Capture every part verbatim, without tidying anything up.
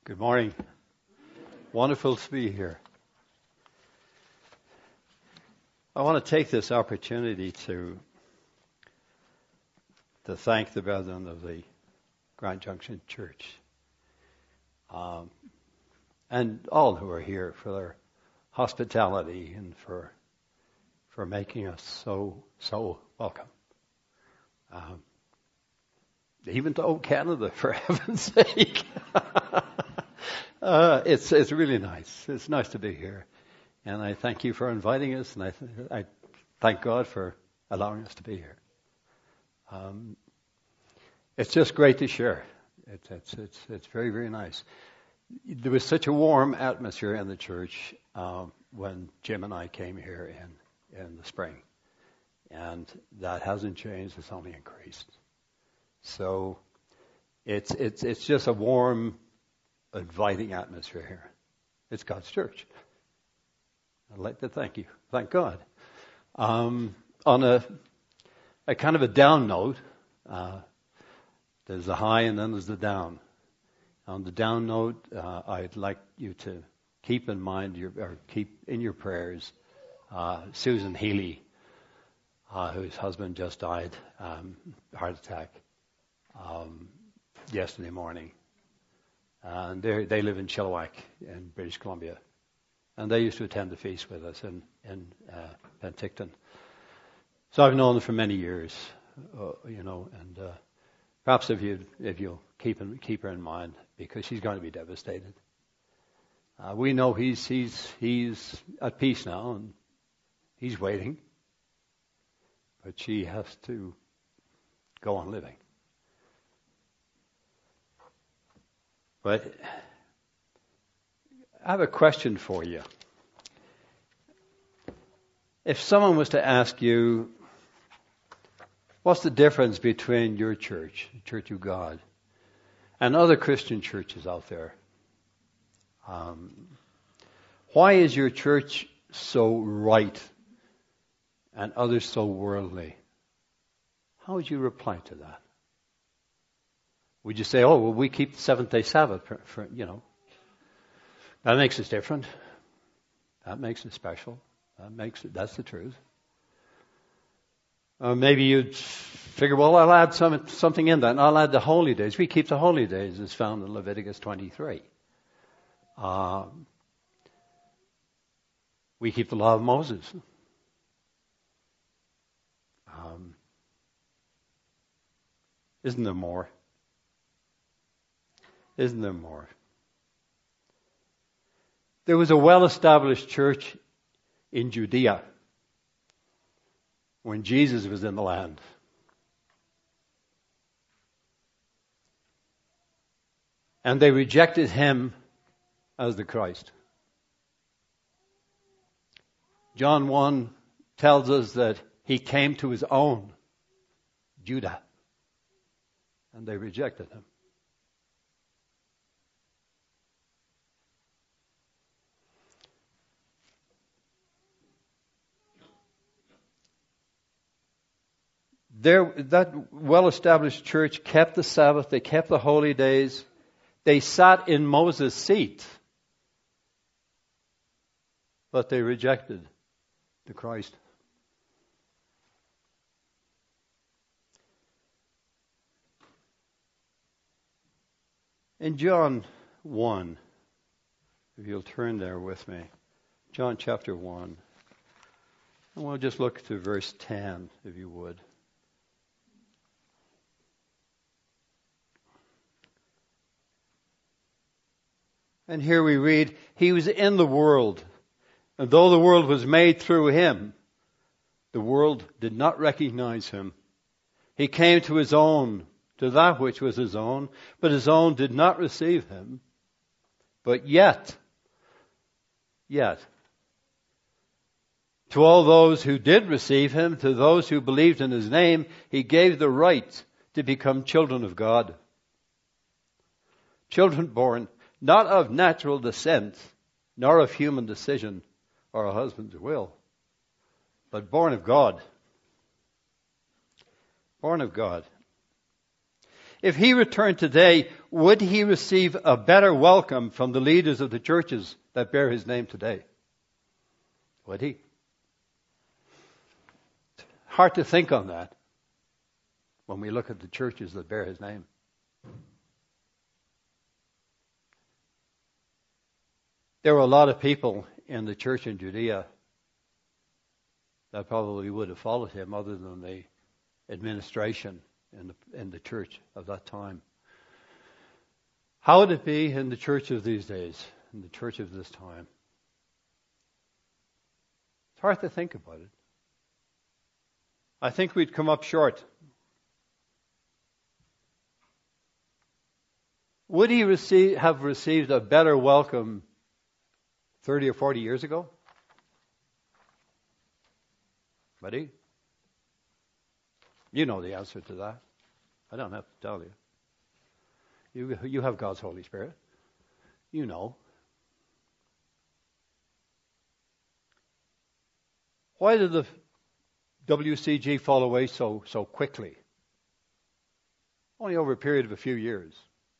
Good morning. Wonderful to be here. I want to take this opportunity to to thank the brethren of the Grand Junction Church um, and all who are here for their hospitality and for for making us so so welcome. Um, even to old Canada, for heaven's sake. Uh, it's it's really nice. It's nice to be here, and I thank you for inviting us, and I th- I thank God for allowing us to be here. Um, it's just great to share. It's it's it's it's very very nice. There was such a warm atmosphere in the church um, when Jim and I came here in in the spring, and that hasn't changed. It's only increased. So it's it's it's just a warm, inviting atmosphere here. It's God's church. I'd like to thank you. Thank God. Um, on a, a kind of a down note, uh, there's the high and then there's the down. On the down note, uh, I'd like you to keep in mind, your, or keep in your prayers, uh, Susan Healy, uh, whose husband just died, um, heart attack, um, yesterday morning. Uh, and they they live in Chilliwack in British Columbia, and they used to attend the feast with us in in uh, Penticton. So I've known them for many years, uh, you know, and uh, perhaps if you if you'll keep in, keep her in mind, because she's going to be devastated. Uh, we know he's he's he's at peace now, and he's waiting, but she has to go on living. But I have a question for you. If someone was to ask you, what's the difference between your church, the Church of God, and other Christian churches out there? Um, why is your church so right and others so worldly? How would you reply to that? Would you say, oh, well, we keep the seventh day Sabbath, for, for, you know. That makes us different. That makes it special. That makes it, that's the truth. Or maybe you'd figure, well, I'll add some, something in that, and I'll add the holy days. We keep the holy days as found in Leviticus twenty-three. Uh, we keep the law of Moses. Um, isn't there more? Isn't there more? There was a well-established church in Judea when Jesus was in the land. And they rejected him as the Christ. John one tells us that he came to his own, Judah, and they rejected him. There, that well-established church kept the Sabbath, they kept the holy days, they sat in Moses' seat, but they rejected the Christ. In John one, if you'll turn there with me, John chapter one, and we'll just look to verse ten, if you would. And here we read, he was in the world, and though the world was made through him, the world did not recognize him. He came to his own, to that which was his own, but his own did not receive him. But yet, yet, to all those who did receive him, to those who believed in his name, he gave the right to become children of God. Children born not of natural descent, nor of human decision or a husband's will, but born of God. Born of God. If he returned today, would he receive a better welcome from the leaders of the churches that bear his name today? Would he? Hard to think on that when we look at the churches that bear his name. There were a lot of people in the church in Judea that probably would have followed him other than the administration in the, in the church of that time. How would it be in the church of these days, in the church of this time? It's hard to think about it. I think we'd come up short. Would he receive, have received a better welcome thirty or forty years ago? Would he? You know the answer to that. I don't have to tell you. You, you have God's Holy Spirit. You know. Why did the W C G fall away so, so quickly? Only over a period of a few years.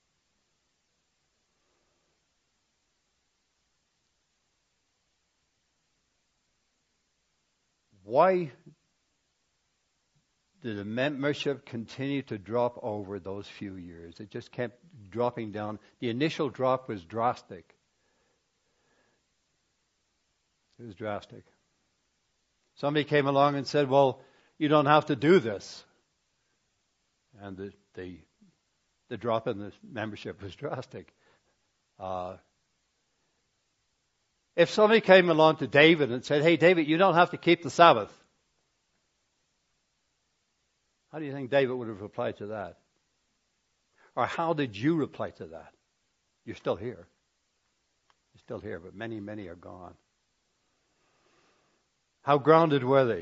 Why did the membership continue to drop over those few years? It just kept dropping down. The initial drop was drastic. It was drastic. Somebody came along and said, well, you don't have to do this. And the the, the drop in the membership was drastic. Uh, if somebody came along to David and said, hey, David, you don't have to keep the Sabbath. How do you think David would have replied to that? Or how did you reply to that? You're still here. You're still here, but many, many are gone. How grounded were they?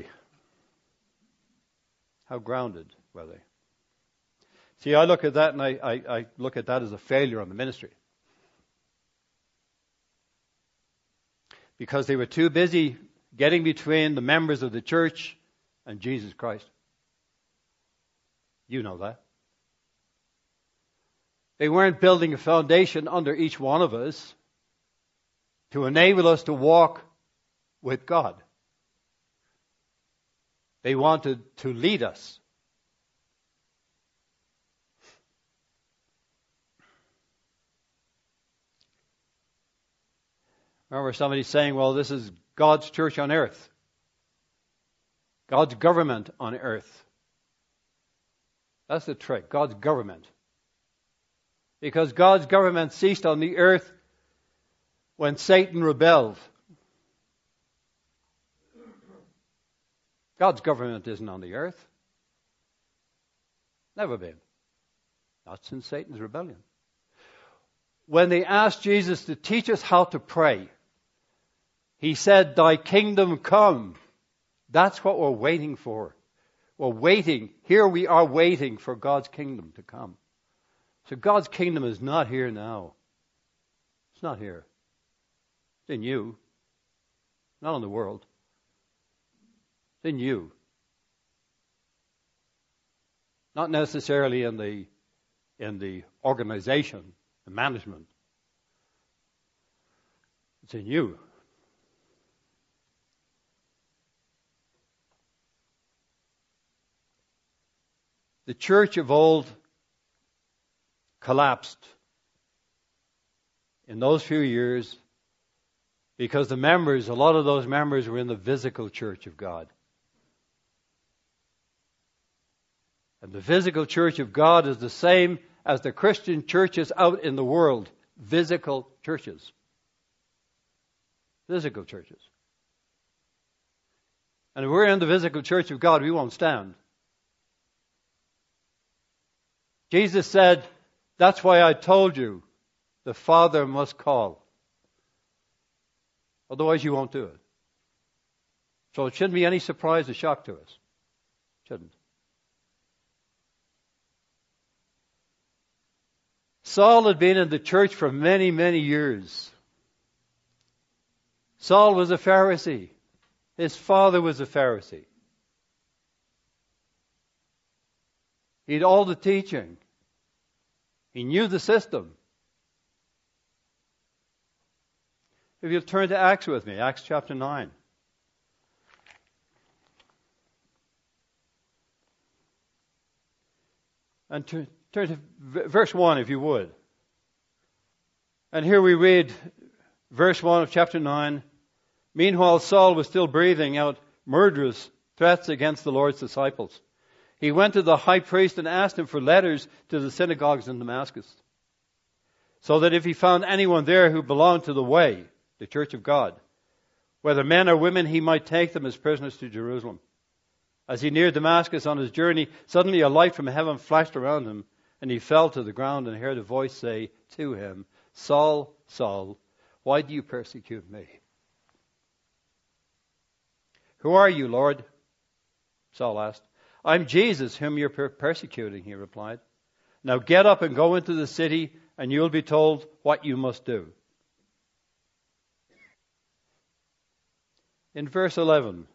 How grounded were they? See, I look at that and I, I, I look at that as a failure on the ministry. Because they were too busy getting between the members of the church and Jesus Christ. You know that. They weren't building a foundation under each one of us to enable us to walk with God. They wanted to lead us. Remember somebody saying, well, this is God's church on earth. God's government on earth. That's the trick, God's government. Because God's government ceased on the earth when Satan rebelled. God's government isn't on the earth. Never been. Not since Satan's rebellion. When they asked Jesus to teach us how to pray, he said, thy kingdom come. That's what we're waiting for. We're waiting. Here we are waiting for God's kingdom to come. So God's kingdom is not here now. It's not here. It's in you. Not in the world. It's in you. Not necessarily in the in the organization, the management. It's in you. The church of old collapsed in those few years because the members, a lot of those members were in the physical church of God. And the physical church of God is the same as the Christian churches out in the world. Physical churches. Physical churches. And if we're in the physical church of God, we won't stand. Jesus said, that's why I told you, the Father must call. Otherwise you won't do it. So it shouldn't be any surprise or shock to us. Shouldn't. Saul had been in the church for many, many years. Saul was a Pharisee. His father was a Pharisee. He had all the teaching. He knew the system. If you'll turn to Acts with me, Acts chapter nine. And turn, turn to verse one, if you would. And here we read verse one of chapter nine. Meanwhile, Saul was still breathing out murderous threats against the Lord's disciples. He went to the high priest and asked him for letters to the synagogues in Damascus, so that if he found anyone there who belonged to the way, the church of God, whether men or women, he might take them as prisoners to Jerusalem. As he neared Damascus on his journey, suddenly a light from heaven flashed around him, and he fell to the ground and heard a voice say to him, Saul, Saul, why do you persecute me? Who are you, Lord? Saul asked. I'm Jesus, whom you're per- persecuting, he replied. Now get up and go into the city, and you'll be told what you must do. In verse eleven,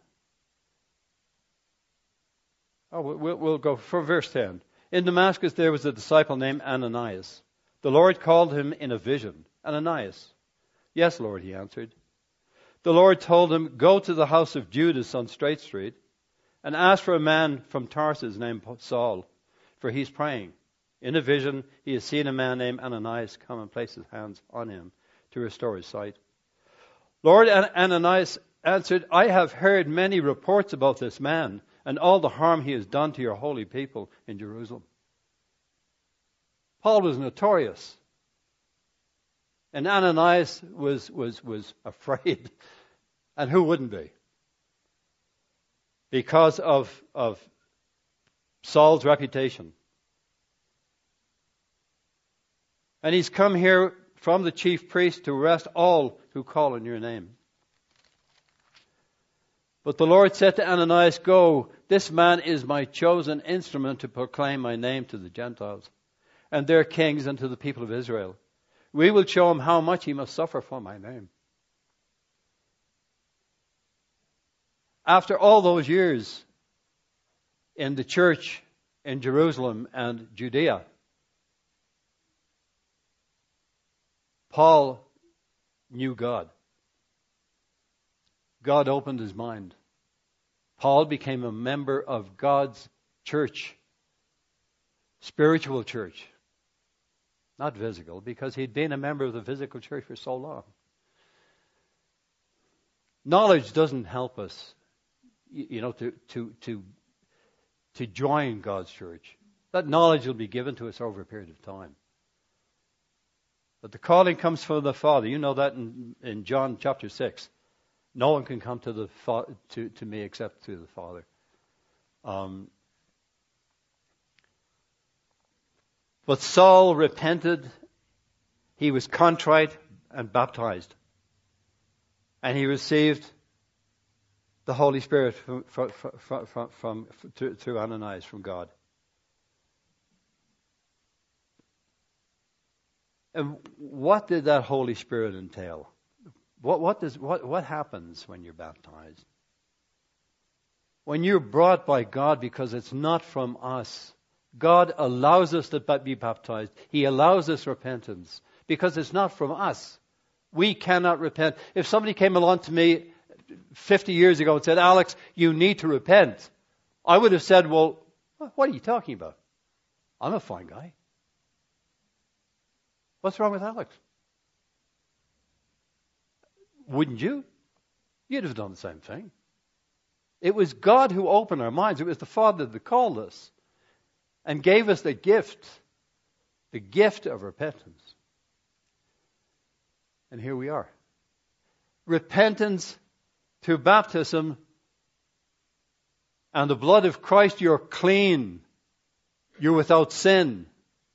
oh, we'll, we'll go for verse ten. In Damascus there was a disciple named Ananias. The Lord called him in a vision. Ananias. Yes, Lord, he answered. The Lord told him, go to the house of Judas on Straight Street and ask for a man from Tarsus named Saul, for he's praying. In a vision, he has seen a man named Ananias come and place his hands on him to restore his sight. Lord, Ananias answered, I have heard many reports about this man and all the harm he has done to your holy people in Jerusalem. Paul was notorious. And Ananias was, was, was afraid. And who wouldn't be? Because of, of Saul's reputation. And he's come here from the chief priest to arrest all who call on your name. But the Lord said to Ananias, go, this man is my chosen instrument to proclaim my name to the Gentiles and their kings and to the people of Israel. We will show him how much he must suffer for my name. After all those years in the church in Jerusalem and Judea, Paul knew God. God opened his mind. Paul became a member of God's church, spiritual church. Not physical, because he'd been a member of the physical church for so long. Knowledge doesn't help us, you know, to, to, to, to join God's church. That knowledge will be given to us over a period of time. But the calling comes from the Father. You know that in, in John chapter six. No one can come to the fa- to, to me except through the Father. Um, but Saul repented. He was contrite and baptized. And he received the Holy Spirit from, from, from, from, from, through, through Ananias from God. And what did that Holy Spirit entail? What, what, does, what, what happens when you're baptized? When you're brought by God, because it's not from us. God allows us to be baptized. He allows us repentance because it's not from us. We cannot repent. If somebody came along to me fifty years ago and said, Alex, you need to repent, I would have said, well, what are you talking about? I'm a fine guy. What's wrong with Alex? Wouldn't you? You'd have done the same thing. It was God who opened our minds. It was the Father that called us and gave us the gift, the gift of repentance. And here we are. Repentance through baptism and the blood of Christ, you're clean. You're without sin.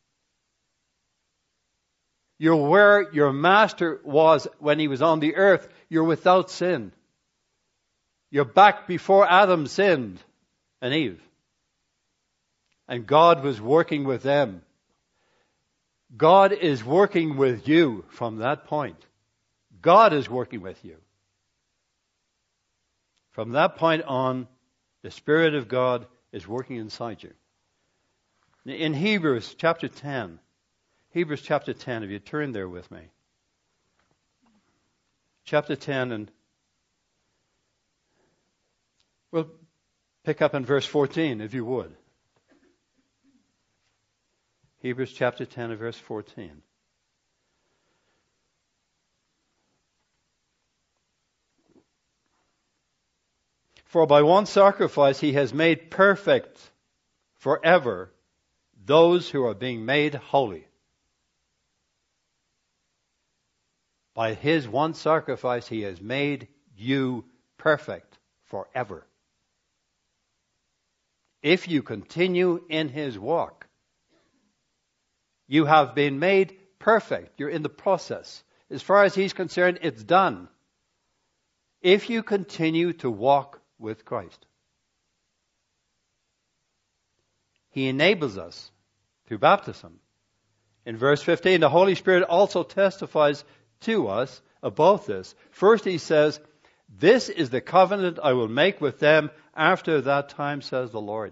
You're where your master was when he was on the earth. You're without sin. You're back before Adam sinned and Eve. And God was working with them. God is working with you from that point. God is working with you. From that point on, the Spirit of God is working inside you. In Hebrews chapter ten, Hebrews chapter ten, if you turn there with me. Chapter ten, and we'll pick up in verse fourteen, if you would. Hebrews chapter ten and verse fourteen. For by one sacrifice he has made perfect forever those who are being made holy. By his one sacrifice he has made you perfect forever. If you continue in his walk, you have been made perfect. You're in the process. As far as he's concerned, it's done. If you continue to walk with Christ. He enables us through baptism. In verse fifteen, the Holy Spirit also testifies to us about this. First he says, this is the covenant I will make with them after that time, says the Lord.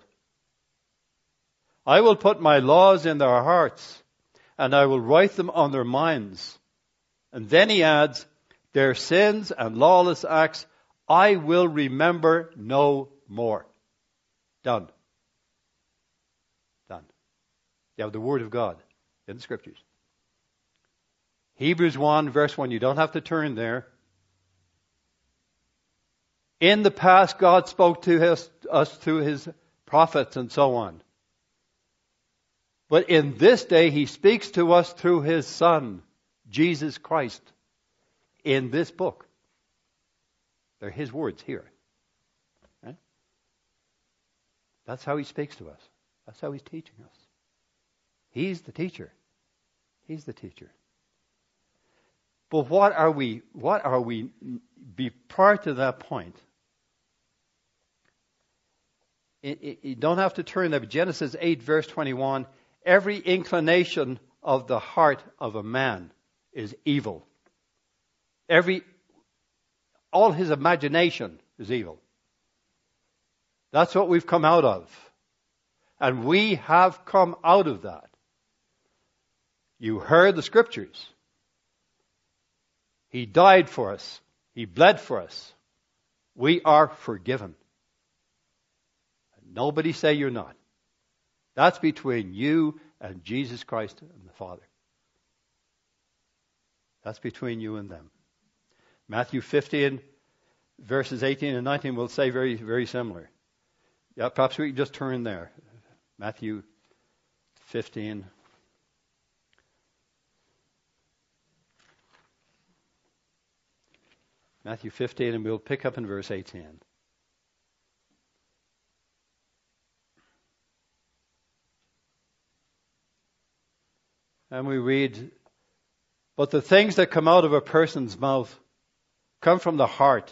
I will put my laws in their hearts, and I will write them on their minds. And then he adds, their sins and lawless acts I will remember no more. Done. Done. You have the Word of God in the Scriptures. Hebrews one, verse one, you don't have to turn there. In the past, God spoke to his, us through his prophets and so on. But in this day, he speaks to us through his Son, Jesus Christ, in this book. They're his words here. Right? That's how he speaks to us. That's how he's teaching us. He's the teacher. He's the teacher. But what are we, what are we, be prior to that point? It, it, you don't have to turn there, but Genesis eight verse twenty-one, every inclination of the heart of a man is evil. Every All his imagination is evil. That's what we've come out of. And we have come out of that. You heard the Scriptures. He died for us. He bled for us. We are forgiven. Nobody say you're not. That's between you and Jesus Christ and the Father. That's between you and them. Matthew fifteen, verses eighteen and nineteen will say very, very similar. Yeah, perhaps we can just turn there. Matthew fifteen. Matthew fifteen, and we'll pick up in verse eighteen. And we read, but the things that come out of a person's mouth come from the heart.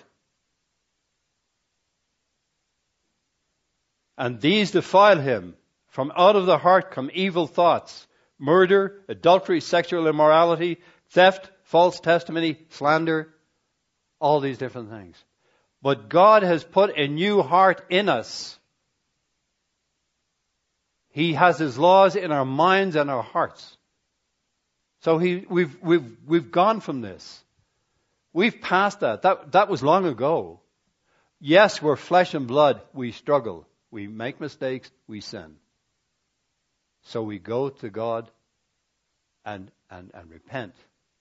And these defile him. From out of the heart come evil thoughts, murder, adultery, sexual immorality, theft, false testimony, slander, all these different things. But God has put a new heart in us. He has his laws in our minds and our hearts. So he, we've, we've, we've gone from this. We've passed that. That, that was long ago. Yes, we're flesh and blood. We struggle. We make mistakes. We sin. So we go to God and, and, and repent.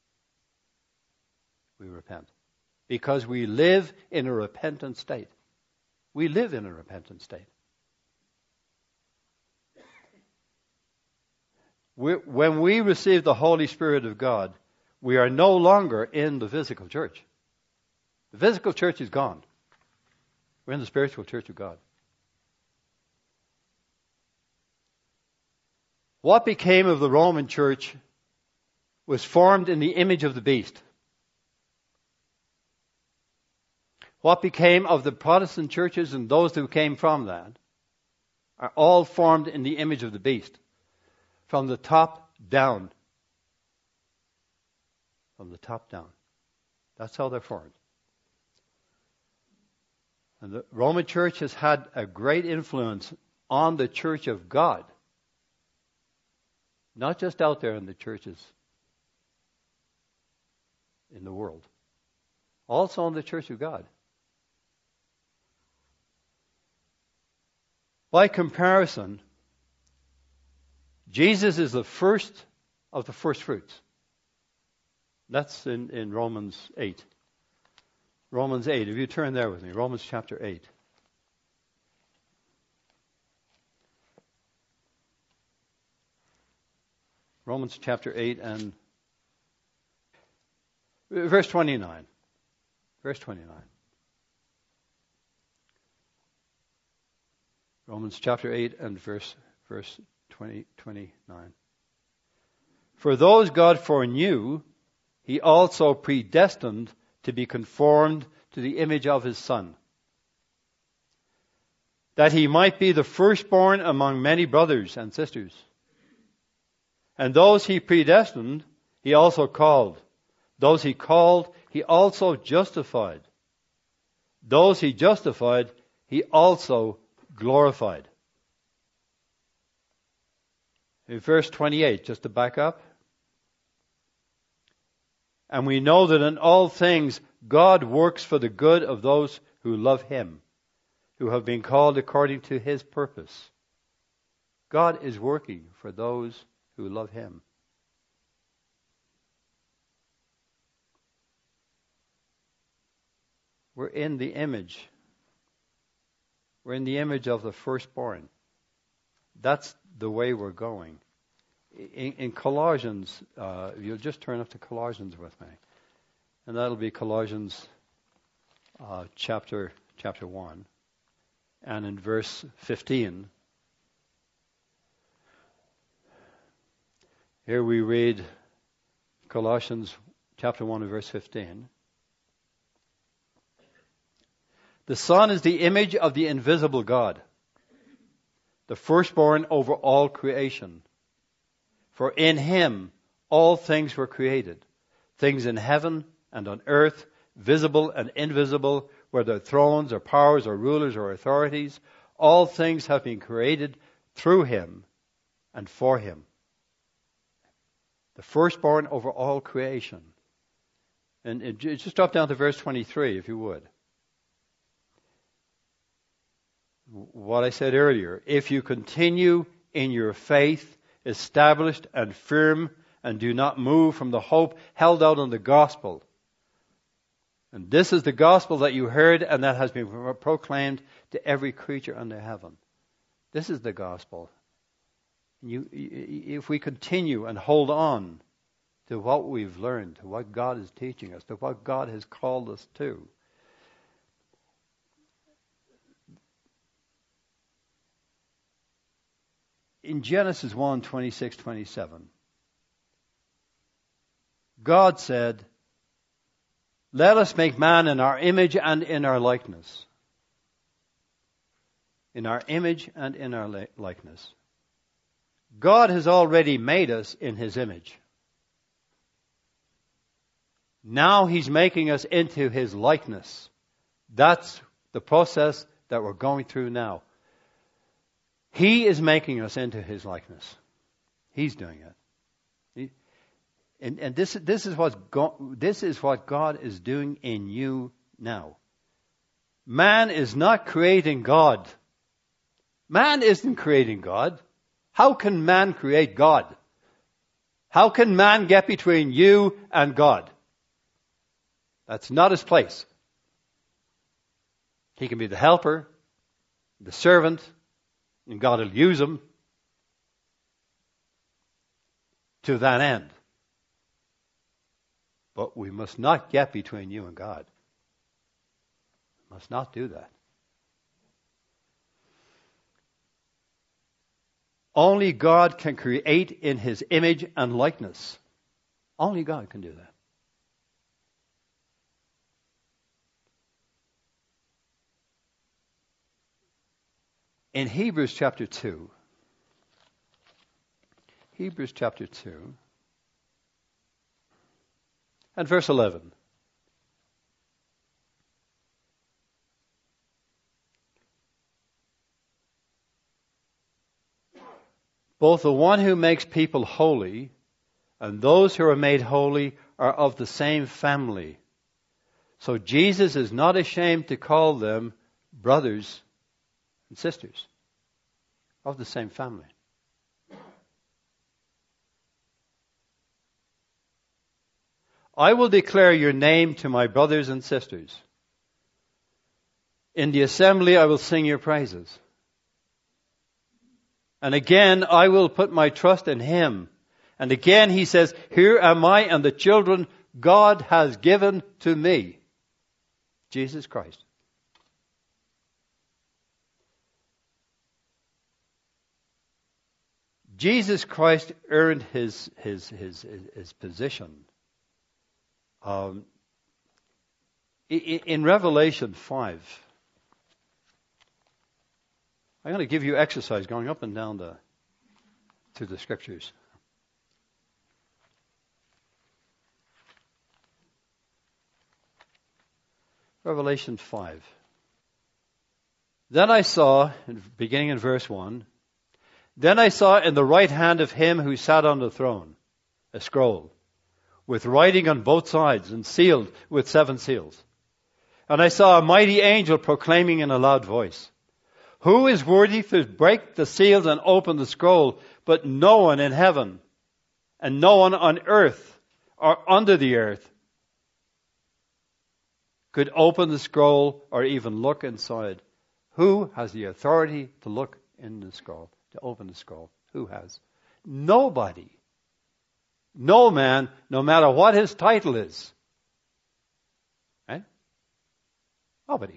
We repent. Because we live in a repentant state. We live in a repentant state. We, when we receive the Holy Spirit of God, we are no longer in the physical church. The physical church is gone. We're in the spiritual church of God. What became of the Roman church was formed in the image of the beast. What became of the Protestant churches and those who came from that are all formed in the image of the beast. From the top down. From the top down. That's how they're formed. And the Roman church has had a great influence on the church of God. Not just out there in the churches in the world. Also in the church of God. By comparison, Jesus is the first of the first fruits. That's in, in Romans eight. Romans eight. If you turn there with me, Romans chapter eight. Romans chapter eight and verse twenty-nine. Verse twenty-nine. Romans chapter eight and verse verse twenty, twenty-nine. For those God foreknew, he also predestined to be conformed to the image of his Son, that he might be the firstborn among many brothers and sisters. And those he predestined, he also called. Those he called, he also justified. Those he justified, he also glorified. In verse twenty-eight, just to back up. And we know that in all things God works for the good of those who love him, who have been called according to his purpose. God is working for those who love him. We're in the image. We're in the image of the firstborn. That's the way we're going. In, in Colossians, uh, you'll just turn up to Colossians with me. And that'll be Colossians uh, chapter chapter one. And in verse fifteen, here we read Colossians chapter one and verse fifteen. The Son is the image of the invisible God, the firstborn over all creation. For in him all things were created, things in heaven and on earth, visible and invisible, whether thrones or powers or rulers or authorities. All things have been created through him and for him. The firstborn over all creation. And it, just drop down to verse twenty-three, if you would. What I said earlier, if you continue in your faith, established and firm, and do not move from the hope held out in the gospel. And this is the gospel that you heard and that has been proclaimed to every creature under heaven. This is the gospel. You, if we continue and hold on to what we've learned, to what God is teaching us, to what God has called us to, in Genesis one, twenty-six, twenty-seven, God said, let us make man in our image and in our likeness. In our image and in our likeness. God has already made us in his image. Now he's making us into his likeness. That's the process that we're going through now. He is making us into his likeness. He's doing it. He, and and this, this, is what God, this is what God is doing in you now. Man is not creating God. Man isn't creating God. How can man create God? How can man get between you and God? That's not his place. He can be the helper, the servant, and God will use him to that end. But we must not get between you and God. We must not do that. Only God can create in his image and likeness. Only God can do that. In Hebrews chapter two, Hebrews chapter two, and verse eleven. Both the one who makes people holy and those who are made holy are of the same family. So Jesus is not ashamed to call them brothers and sisters of the same family. I will declare your name to my brothers and sisters. In the assembly I will sing your praises. And again I will put my trust in him. And again he says, here am I and the children God has given to me. Jesus Christ. Jesus Christ earned his, his, his, his position. Um, in Revelation five, I'm going to give you exercise going up and down the to the scriptures. Revelation five. Then I saw, beginning in verse one, then I saw in the right hand of him who sat on the throne a scroll, with writing on both sides and sealed with seven seals. And I saw a mighty angel proclaiming in a loud voice, who is worthy to break the seals and open the scroll? But no one in heaven and no one on earth or under the earth could open the scroll or even look inside. Who has the authority to look in the scroll, to open the scroll? Who has? Nobody. No man, no matter what his title is. Right? Nobody.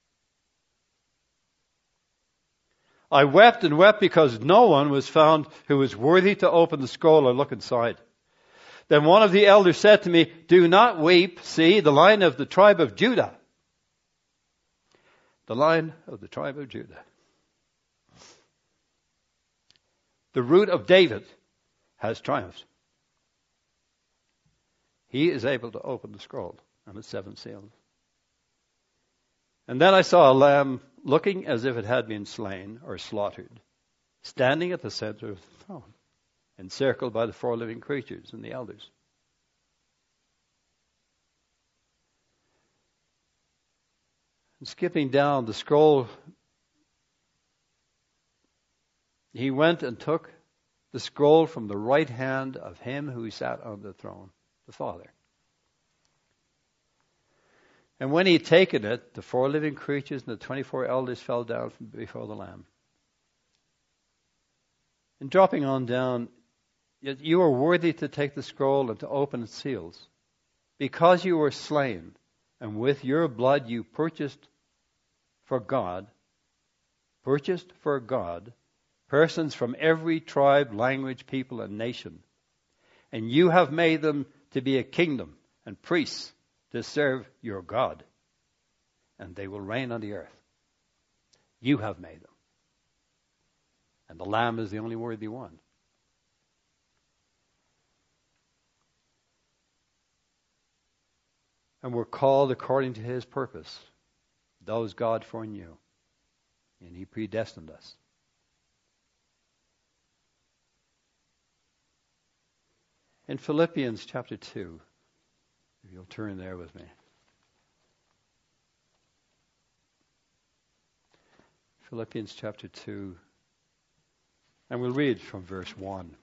I wept and wept because no one was found who was worthy to open the scroll or look inside. Then one of the elders said to me, do not weep. See, the Lion of the tribe of Judah. The Lion of the tribe of Judah. The root of David has triumphed. He is able to open the scroll and its seven seals. And then I saw a lamb looking as if it had been slain or slaughtered, standing at the center of the throne, encircled by the four living creatures and the elders. And skipping down the scroll, he went and took the scroll from the right hand of him who sat on the throne, the Father. And when he had taken it, the four living creatures and the twenty-four elders fell down from before the Lamb. And dropping on down, yet you are worthy to take the scroll and to open its seals, because you were slain, and with your blood you purchased for God, purchased for God, persons from every tribe, language, people, and nation. And you have made them to be a kingdom and priests to serve your God. And they will reign on the earth. You have made them. And the Lamb is the only worthy one. And we're called according to his purpose. Those God foreknew. And he predestined us. In Philippians chapter two, if you'll turn there with me. Philippians chapter two, and we'll read from verse one.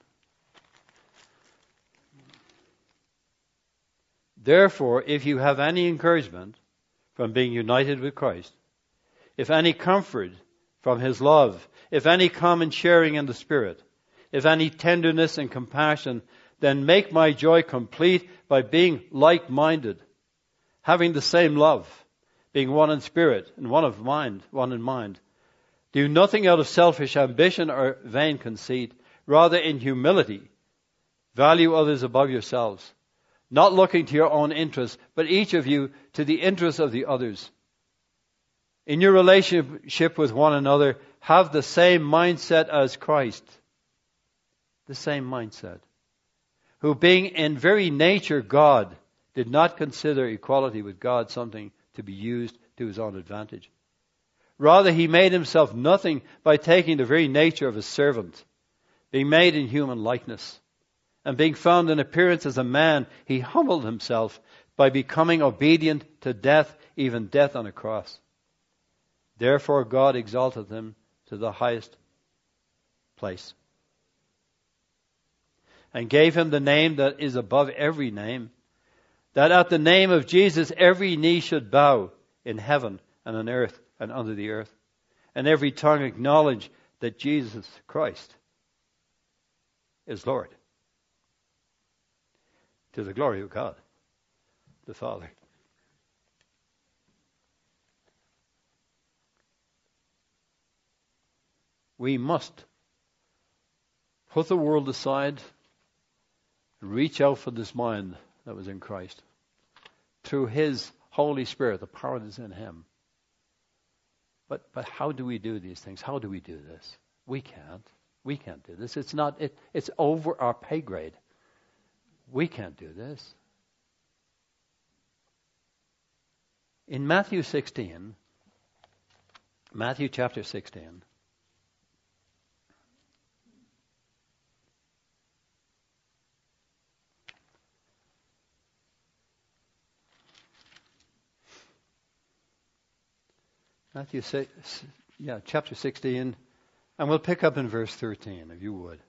Therefore, if you have any encouragement from being united with Christ, if any comfort from his love, if any common sharing in the Spirit, if any tenderness and compassion, then make my joy complete by being like-minded, having the same love, being one in spirit and one of mind, one in mind. Do nothing out of selfish ambition or vain conceit, rather in humility, value others above yourselves, not looking to your own interests, but each of you to the interests of the others. In your relationship with one another, have the same mindset as Christ. The same mindset. Who being in very nature God, did not consider equality with God something to be used to his own advantage. Rather, he made himself nothing by taking the very nature of a servant, being made in human likeness, and being found in appearance as a man, he humbled himself by becoming obedient to death, even death on a cross. Therefore God exalted him to the highest place, and gave him the name that is above every name, that at the name of Jesus every knee should bow in heaven and on earth and under the earth, and every tongue acknowledge that Jesus Christ is Lord, to the glory of God the Father. We must put the world aside, reach out for this mind that was in Christ. Through His Holy Spirit, the power that is in Him. But but how do we do these things? How do we do this? We can't. We can't do this. It's not. It, it's over our pay grade. We can't do this. In Matthew sixteen, Matthew chapter sixteen, Matthew six, yeah, chapter sixteen, and we'll pick up in verse thirteen, if you would.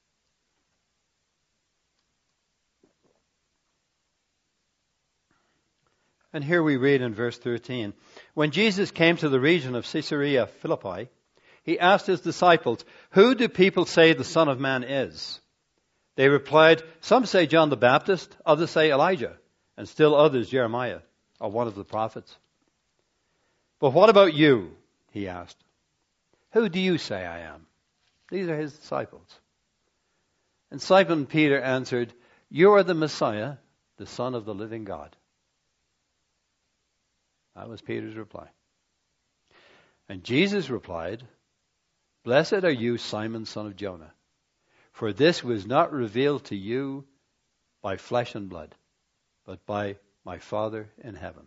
And here we read in verse thirteen, when Jesus came to the region of Caesarea Philippi, he asked his disciples, "Who do people say the Son of Man is?" They replied, "Some say John the Baptist, others say Elijah, and still others Jeremiah, or one of the prophets." "But what about you?" he asked. "Who do you say I am?" These are his disciples. And Simon Peter answered, "You are the Messiah, the Son of the living God." That was Peter's reply. And Jesus replied, "Blessed are you, Simon, son of Jonah, for this was not revealed to you by flesh and blood, but by my Father in heaven.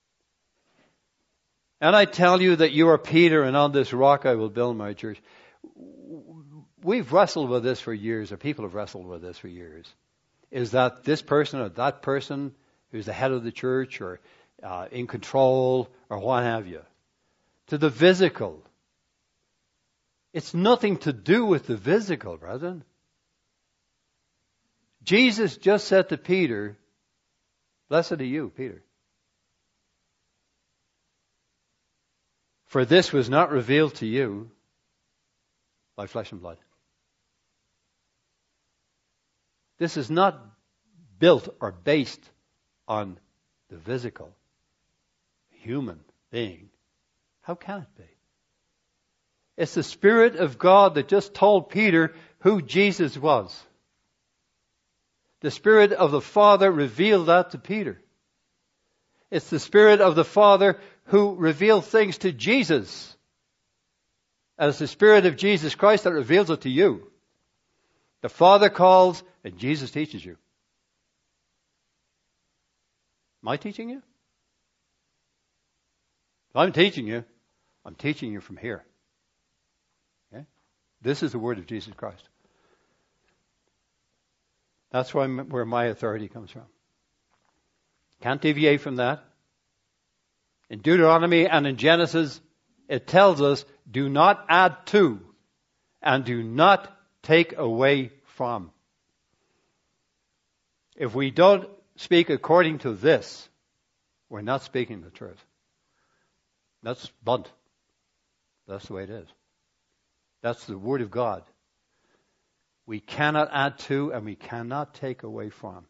And I tell you that you are Peter, and on this rock I will build my church." We've wrestled with this for years, or people have wrestled with this for years. Is that this person or that person who's the head of the church or uh, in control or what have you? To the physical. It's nothing to do with the physical, brethren. Jesus just said to Peter, "Blessed are you, Peter. For this was not revealed to you by flesh and blood." This is not built or based on the physical, human being. How can it be? It's the Spirit of God that just told Peter who Jesus was. The Spirit of the Father revealed that to Peter. It's the Spirit of the Father who revealed things to Jesus. And it's the Spirit of Jesus Christ that reveals it to you. The Father calls and Jesus teaches you. Am I teaching you? If I'm teaching you, I'm teaching you from here. Okay? This is the word of Jesus Christ. That's why, where my authority comes from. Can't deviate from that. In Deuteronomy and in Genesis, it tells us, do not add to and do not take away from. If we don't speak according to this, we're not speaking the truth. That's blunt. That's the way it is. That's the Word of God. We cannot add to and we cannot take away from.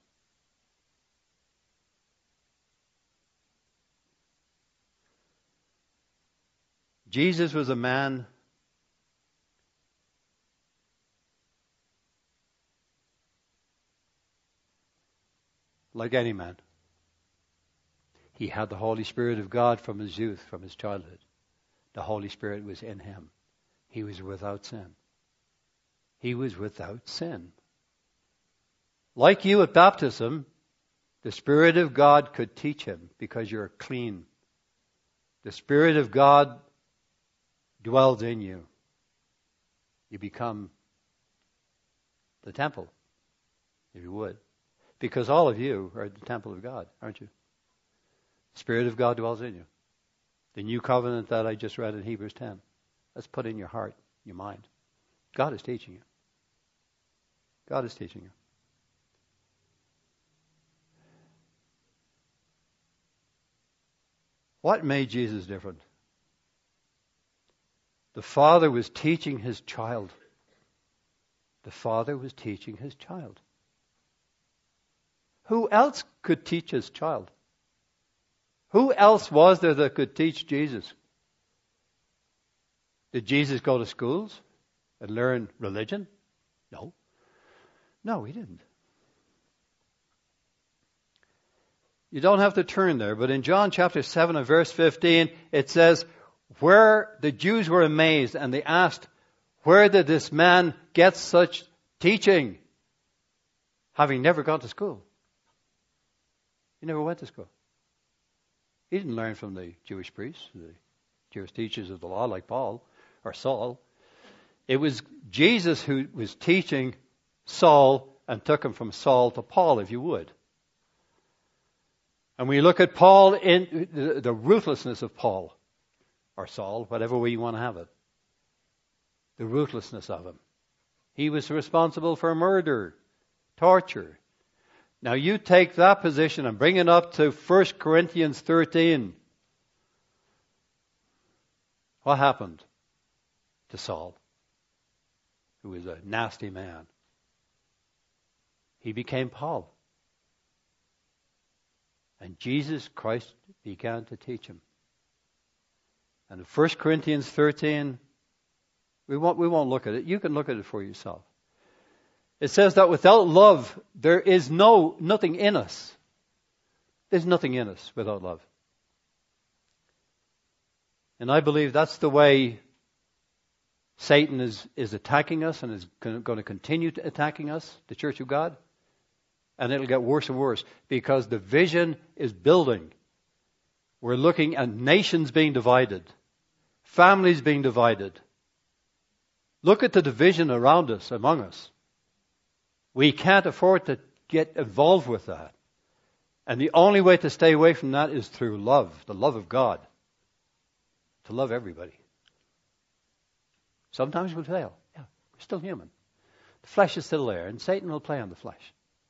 Jesus was a man like any man. He had the Holy Spirit of God from his youth, from his childhood. The Holy Spirit was in him. He was without sin. He was without sin. Like you at baptism, the Spirit of God could teach him because you're clean. The Spirit of God dwells in you. You become the temple, if you would. Because all of you are the temple of God, aren't you? The Spirit of God dwells in you. The new covenant that I just read in Hebrews ten. That's put in your heart, your mind. God is teaching you. God is teaching you. What made Jesus different? The Father was teaching his child. The Father was teaching his child. Who else could teach his child? Who else was there that could teach Jesus? Did Jesus go to schools and learn religion? No. No, he didn't. You don't have to turn there, but in John chapter seven and verse fifteen, it says, where the Jews were amazed and they asked, where did this man get such teaching, having never gone to school? He never went to school. He didn't learn from the Jewish priests, the Jewish teachers of the law like Paul or Saul. It was Jesus who was teaching Saul and took him from Saul to Paul, if you would. And we look at Paul in the, the ruthlessness of Paul, or Saul, whatever way you want to have it. The ruthlessness of him. He was responsible for murder, torture. Now you take that position and bring it up to First Corinthians thirteen. What happened to Saul, who was a nasty man? He became Paul. And Jesus Christ began to teach him. And in First Corinthians thirteen, we won't, we won't look at it. You can look at it for yourself. It says that without love, there is no nothing in us. There's nothing in us without love. And I believe that's the way Satan is, is attacking us and is going to continue to attacking us, the Church of God. And it'll get worse and worse because the vision is building. We're looking at nations being divided, families being divided. Look at the division around us, among us. We can't afford to get involved with that. And the only way to stay away from that is through love, the love of God. To love everybody. Sometimes we'll fail. Yeah, we're still human. The flesh is still there, and Satan will play on the flesh.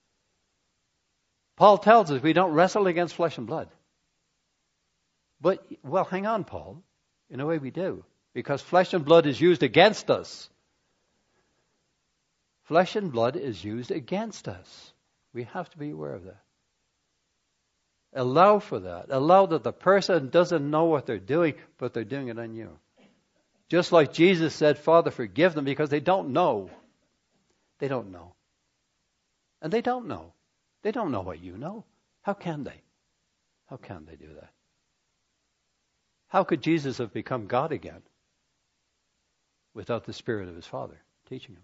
Paul tells us we don't wrestle against flesh and blood. But, well, hang on, Paul. In a way we do. Because flesh and blood is used against us. Flesh and blood is used against us. We have to be aware of that. Allow for that. Allow that the person doesn't know what they're doing, but they're doing it on you. Just like Jesus said, Father, forgive them because they don't know. They don't know. And they don't know. They don't know what you know. How can they? How can they do that? How could Jesus have become God again without the Spirit of his Father teaching him?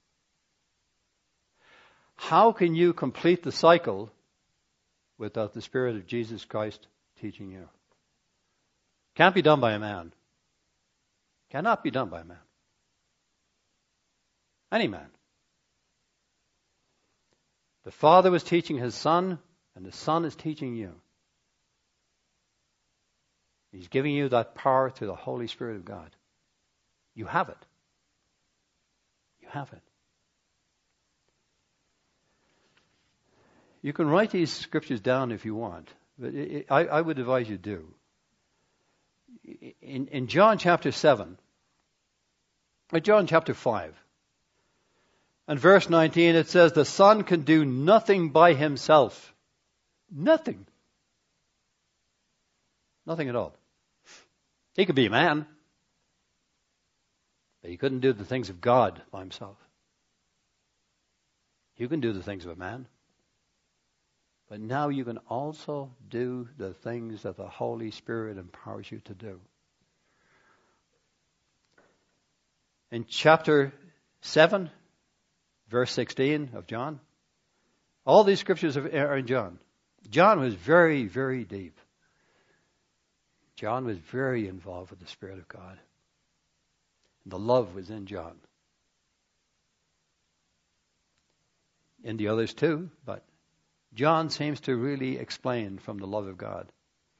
How can you complete the cycle without the Spirit of Jesus Christ teaching you? Can't be done by a man. Cannot be done by a man. Any man. The Father was teaching his Son, and the Son is teaching you. He's giving you that power through the Holy Spirit of God. You have it. You have it. You can write these scriptures down if you want, but it, it, I, I would advise you do. In, in John chapter seven, or John chapter five, and verse nineteen, it says, the Son can do nothing by himself. Nothing. Nothing at all. He could be a man, but he couldn't do the things of God by himself. You can do the things of a man. But now you can also do the things that the Holy Spirit empowers you to do. In chapter seven, verse sixteen of John, all these scriptures are in John. John was very, very deep. John was very involved with the Spirit of God. The love was in John. in the others too, but John seems to really explain from the love of God.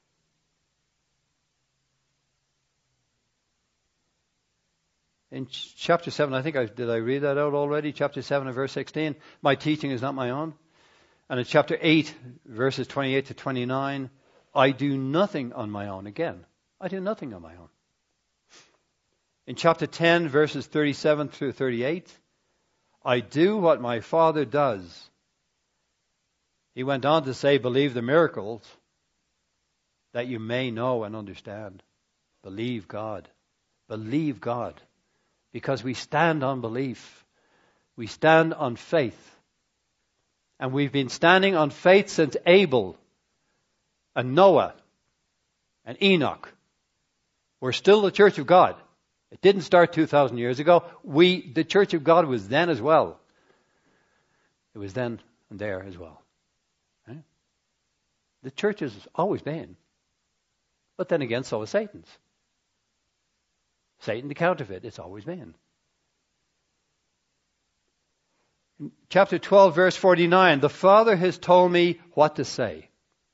In chapter seven, I think I did I read that out already? Chapter seven and verse sixteen, my teaching is not my own. And in chapter eight, verses twenty-eight to twenty-nine, I do nothing on my own. Again, I do nothing on my own. In chapter ten, verses thirty-seven through thirty-eight, I do what my Father does. He went on to say, believe the miracles that you may know and understand. Believe God. Believe God. Because we stand on belief. We stand on faith. And we've been standing on faith since Abel and Noah and Enoch. We're still the Church of God. It didn't start two thousand years ago. We, the Church of God was then as well. It was then and there as well. Right? The church has always been. But then again, so is Satan's. Satan, the counterfeit, it's always been. In chapter twelve, verse forty-nine, the Father has told me what to say.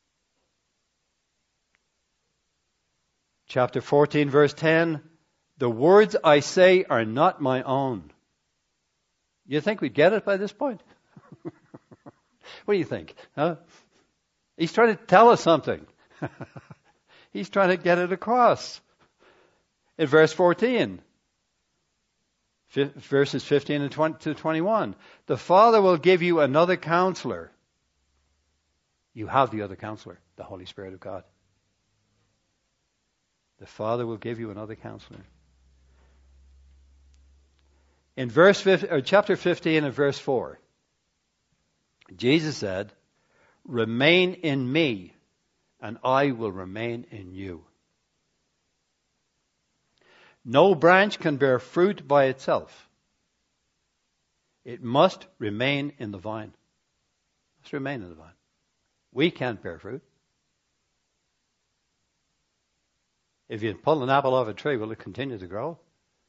Chapter fourteen, verse ten, the words I say are not my own. You think we'd get it by this point? What do you think? Huh? He's trying to tell us something. He's trying to get it across. In verse fourteen, verses fifteen and twenty to twenty-one, the Father will give you another counselor. You have the other counselor, the Holy Spirit of God. The Father will give you another counselor. In verse fifteen, or chapter fifteen and verse four, Jesus said, remain in me, and I will remain in you. No branch can bear fruit by itself. It must remain in the vine. It must remain in the vine. We can't bear fruit. If you pull an apple off a tree, will it continue to grow?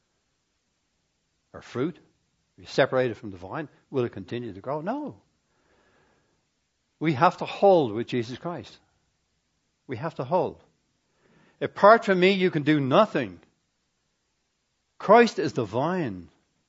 Or fruit? If you separate it from the vine, will it continue to grow? No. We have to hold with Jesus Christ. We have to hold. Apart from me, you can do nothing. Christ is the vine.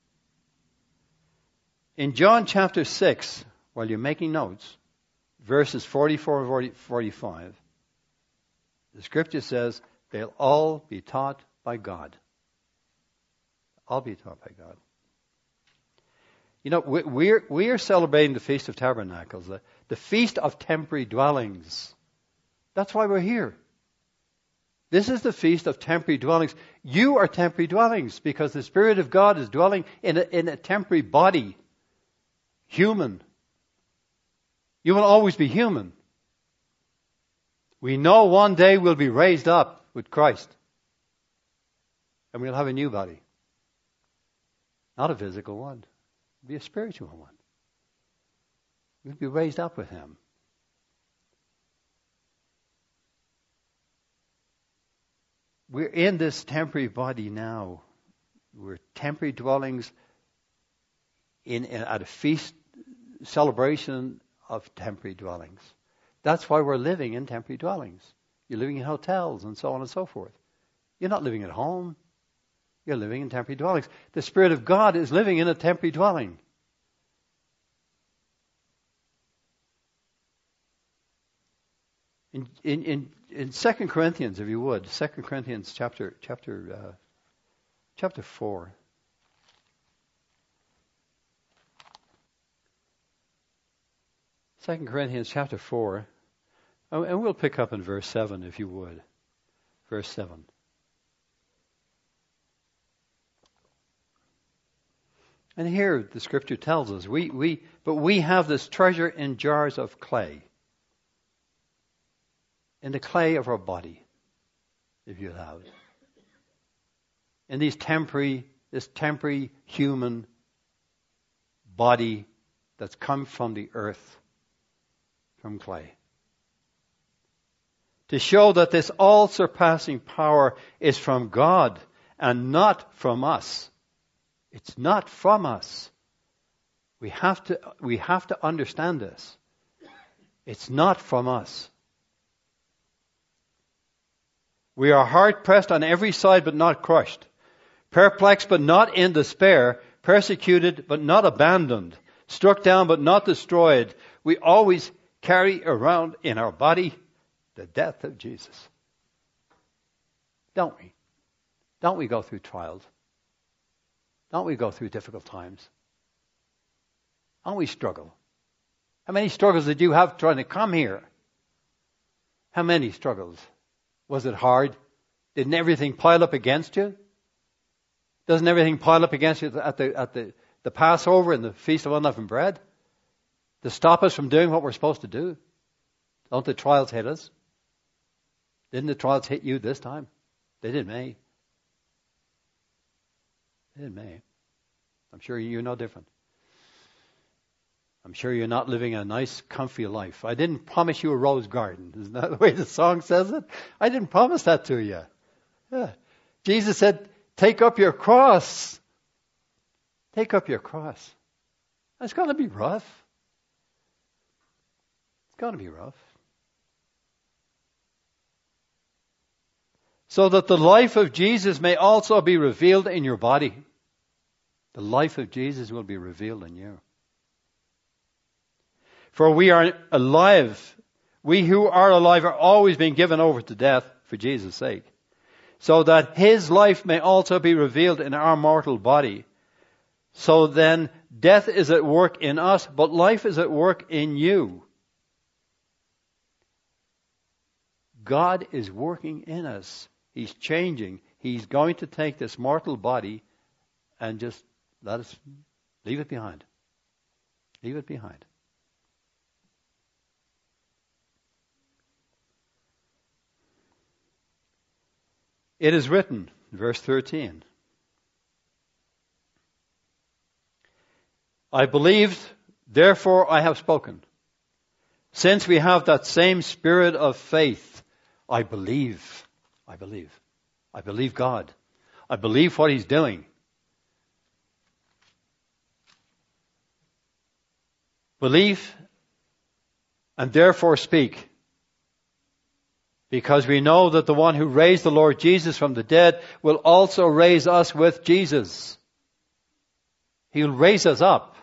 In John chapter six, while you're making notes, verses forty-four and forty-five, the scripture says, they'll all be taught by God. All be taught by God. You know, we're, we're celebrating the Feast of Tabernacles, the, the Feast of Temporary Dwellings. That's why we're here. This is the Feast of Temporary Dwellings. You are temporary dwellings because the Spirit of God is dwelling in a, in a temporary body. Human. You will always be human. We know one day we'll be raised up with Christ. And we'll have a new body. Not a physical one. It'll be a spiritual one. We'll be raised up with Him. We're in this temporary body now. We're temporary dwellings in, in at a feast celebration of temporary dwellings. That's why we're living in temporary dwellings. You're living in hotels and so on and so forth. You're not living at home. You're living in temporary dwellings. The Spirit of God is living in a temporary dwelling. In in in, in Second Corinthians, if you would, Second Corinthians chapter chapter uh, chapter four. Second Corinthians chapter four, and we'll pick up in verse seven, if you would. Verse seven. And here the Scripture tells us, we we but we have this treasure in jars of clay. In the clay of our body, if you allow it. In these temporary, this temporary human body that's come from the earth, from clay. To show that this all-surpassing power is from God and not from us. It's not from us. We have to, we have to understand this. It's not from us. We are hard pressed on every side but not crushed. Perplexed but not in despair. Persecuted but not abandoned. Struck down but not destroyed. We always carry around in our body the death of Jesus. Don't we? Don't we go through trials? Don't we go through difficult times? Don't we struggle? How many struggles did you have trying to come here? How many struggles? Was it hard? Didn't everything pile up against you? Doesn't everything pile up against you at the at the, the Passover and the Feast of Unleavened Bread? To stop us from doing what we're supposed to do? Don't the trials hit us? Didn't the trials hit you this time? They did me. They did me. I'm sure you're no different. I'm sure you're not living a nice, comfy life. I didn't promise you a rose garden. Isn't that the way the song says it? I didn't promise that to you. Yeah. Jesus said, take up your cross. Take up your cross. It's going to be rough. It's going to be rough. So that the life of Jesus may also be revealed in your body. The life of Jesus will be revealed in you. For we are alive. We who are alive are always being given over to death for Jesus' sake. So that His life may also be revealed in our mortal body. So then death is at work in us, but life is at work in you. God is working in us. He's changing. He's going to take this mortal body and just let us leave it behind. Leave it behind. It is written, verse thirteen, I believed, therefore I have spoken. Since we have that same spirit of faith, I believe, I believe, I believe God. I believe what He's doing. Believe and therefore speak. Because we know that the one who raised the Lord Jesus from the dead will also raise us with Jesus. He'll raise us up.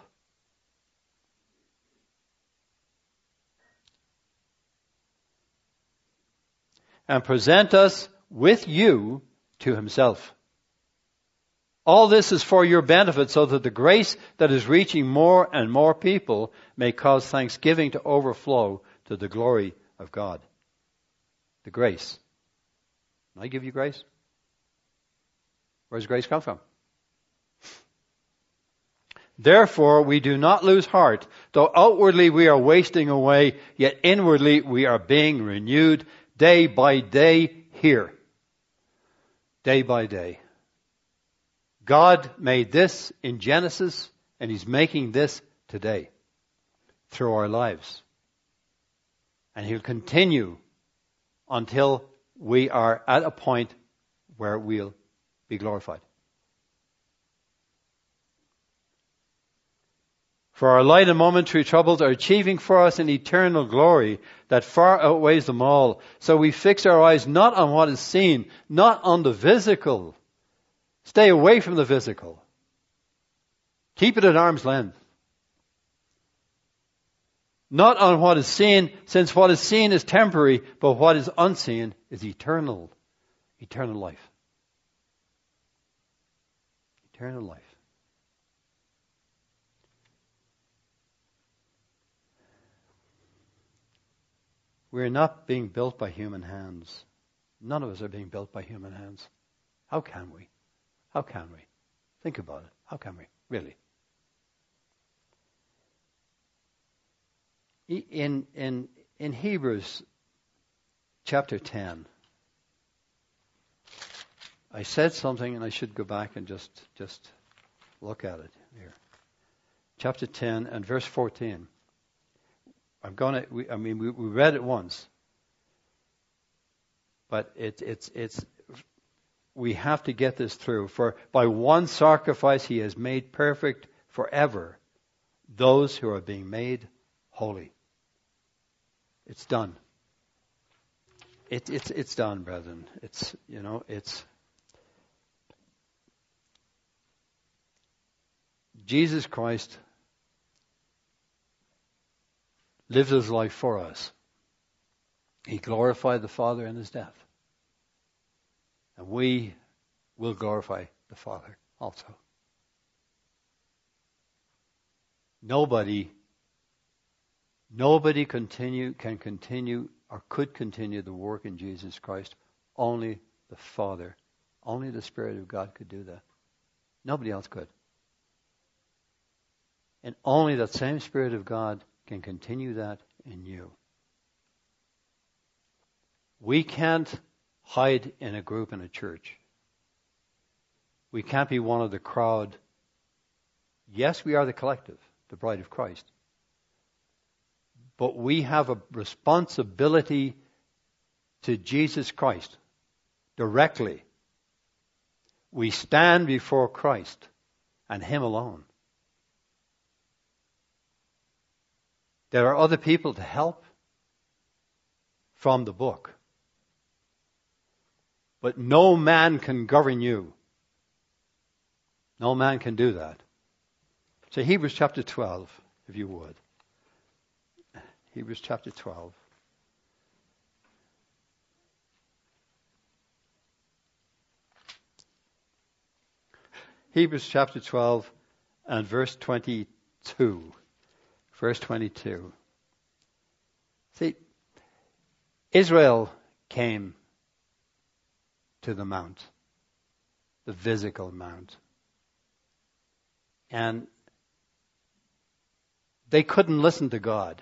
And present us with you to Himself. All this is for your benefit, so that the grace that is reaching more and more people may cause thanksgiving to overflow to the glory of God. The grace. Can I give you grace? Where does grace come from? Therefore, we do not lose heart. Though outwardly we are wasting away, yet inwardly we are being renewed day by day here. Day by day. God made this in Genesis, and He's making this today through our lives. And He'll continue until we are at a point where we'll be glorified. For our light and momentary troubles are achieving for us an eternal glory that far outweighs them all. So we fix our eyes not on what is seen, not on the physical. Stay away from the physical. Keep it at arm's length. Not on what is seen, since what is seen is temporary, but what is unseen is eternal. Eternal life. Eternal life. We're not being built by human hands. None of us are being built by human hands. How can we? How can we? Think about it. How can we? Really? In, in, in Hebrews chapter ten, I said something and I should go back and just, just look at it here. Chapter ten and verse fourteen. I'm going to, I mean, we, we read it once. But it, it's, it's, we have to get this through. For by one sacrifice He has made perfect forever those who are being made holy. It's done. It, it's it's done, brethren. It's you know it's Jesus Christ lived his life for us. He glorified the Father in his death, and we will glorify the Father also. Nobody, nobody continue can continue or could continue the work in Jesus Christ. Only the Father, only the Spirit of God could do that. Nobody else could. And only that same Spirit of God can continue that in you. We can't hide in a group in a church. We can't be one of the crowd. Yes, we are the collective, the bride of Christ. But we have a responsibility to Jesus Christ directly. We stand before Christ and Him alone. There are other people to help from the book. But no man can govern you. No man can do that. So Hebrews chapter twelve, if you would. Hebrews chapter twelve. Hebrews chapter twelve and verse twenty-two. Verse twenty-two. See, Israel came to the mount, the physical mount. And they couldn't listen to God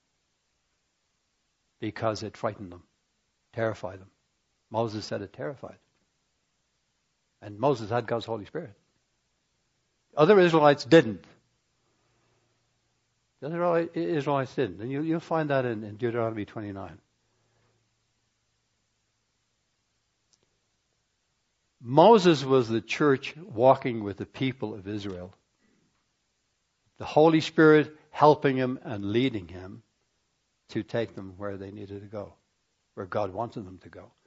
because it frightened them, terrified them. Moses said it terrified. And Moses had God's Holy Spirit. Other Israelites didn't. The other Israelites didn't. And you, you'll find that in, in Deuteronomy twenty-nine. Moses was the church walking with the people of Israel. The Holy Spirit helping him and leading him to take them where they needed to go, where God wanted them to go.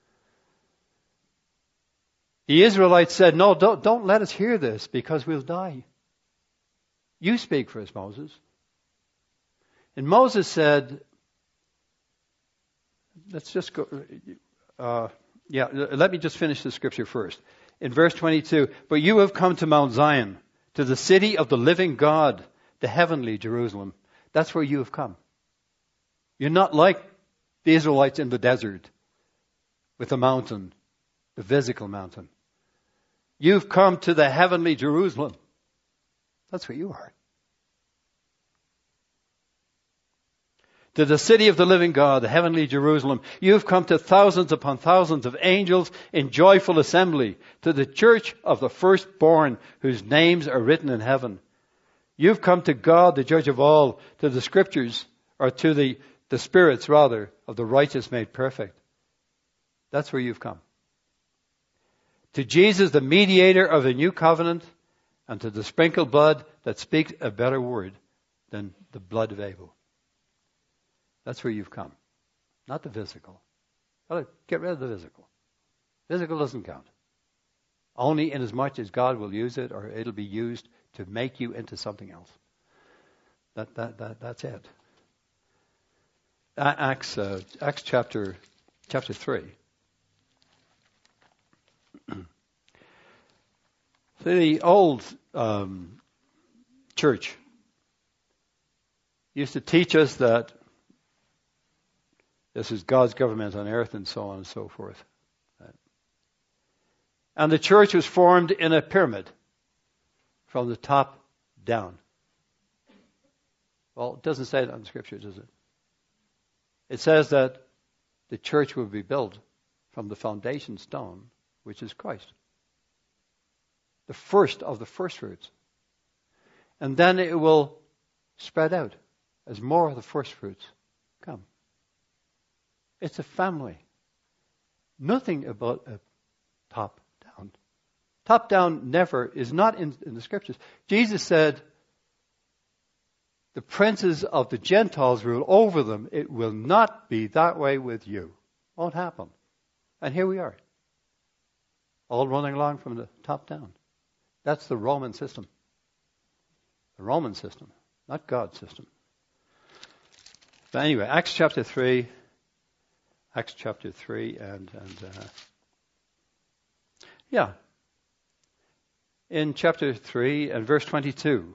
The Israelites said, no, don't, don't let us hear this because we'll die. You speak for us, Moses. And Moses said, let's just go, uh, yeah, let me just finish the scripture first. In verse twenty-two, but you have come to Mount Zion, to the city of the living God, the heavenly Jerusalem. That's where you have come. You're not like the Israelites in the desert with the mountain, the physical mountain. You've come to the heavenly Jerusalem. That's where you are. To the city of the living God, the heavenly Jerusalem. You've come to thousands upon thousands of angels in joyful assembly, to the church of the firstborn whose names are written in heaven. You've come to God, the judge of all, to the scriptures, or to the, the spirits, rather, of the righteous made perfect. That's where you've come. To Jesus, the mediator of the new covenant, and to the sprinkled blood that speaks a better word than the blood of Abel. That's where you've come. Not the physical. Get rid of the physical. Physical doesn't count. Only in as much as God will use it, or it'll be used to make you into something else. That that that that's it. Acts uh, Acts chapter chapter three. The old um, church used to teach us that this is God's government on earth and so on and so forth. And the church was formed in a pyramid from the top down. Well, it doesn't say that in Scripture, does it? It says that the church will be built from the foundation stone, which is Christ. The first of the first fruits. And then it will spread out as more of the first fruits come. It's a family. Nothing about a top down. Top down never is not in, in the scriptures. Jesus said, the princes of the Gentiles rule over them. It will not be that way with you. Won't happen. And here we are. All running along from the top down. That's the Roman system. The Roman system, not God's system. But anyway, Acts chapter three. Acts chapter three and, and uh, yeah. In chapter three and verse twenty-two.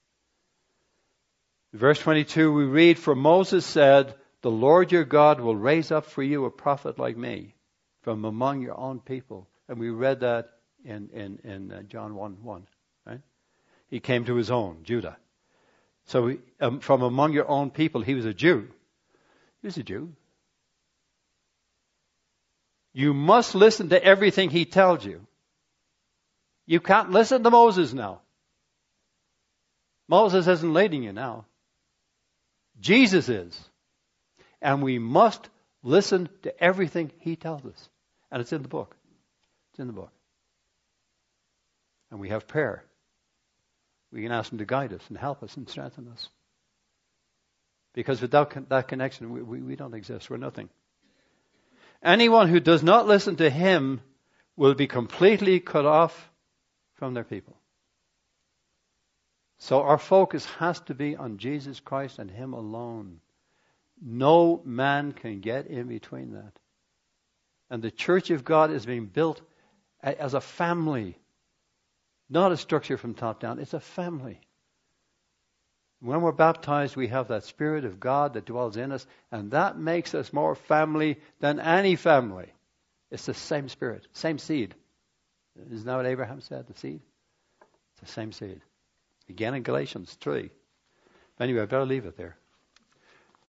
Verse twenty-two we read, "For Moses said, the Lord your God will raise up for you a prophet like me from among your own people." And we read that in, in, in uh, John one one. Right? He came to his own, Judah. So he, um, from among your own people, he was a Jew. He was a Jew. You must listen to everything he tells you. You can't listen to Moses now. Moses isn't leading you now. Jesus is. And we must listen to everything he tells us. And it's in the book. It's in the book. And we have prayer. We can ask him to guide us and help us and strengthen us. Because without that connection, we, we, we don't exist. We're nothing. Anyone who does not listen to him will be completely cut off from their people. So our focus has to be on Jesus Christ and him alone. No man can get in between that. And the church of God is being built as a family. Not a structure from top down. It's a family. When we're baptized, we have that Spirit of God that dwells in us, and that makes us more family than any family. It's the same Spirit, same seed. Isn't that what Abraham said, the seed? It's the same seed. Again in Galatians three. But anyway, I better leave it there.